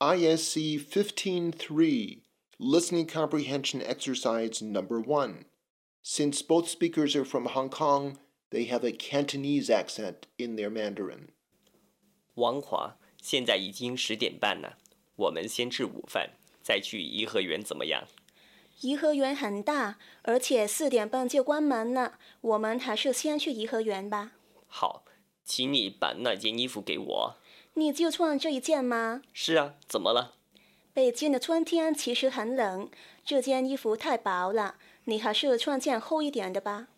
ISC 15-3, Listening Comprehension Exercise Number 1. Since both speakers are from Hong Kong, they have a Cantonese accent in their Mandarin. 王华，现在已经10点半了，我们先吃午饭，再去颐和园怎么样？ 颐和园很大，而且4点半就关门了，我们还是先去颐和园吧。 好，请你把那件衣服给我。 你就穿这一件吗？ 是啊，怎么了？ 北京的春天其实很冷，这件衣服太薄了，你还是穿件厚一点的吧。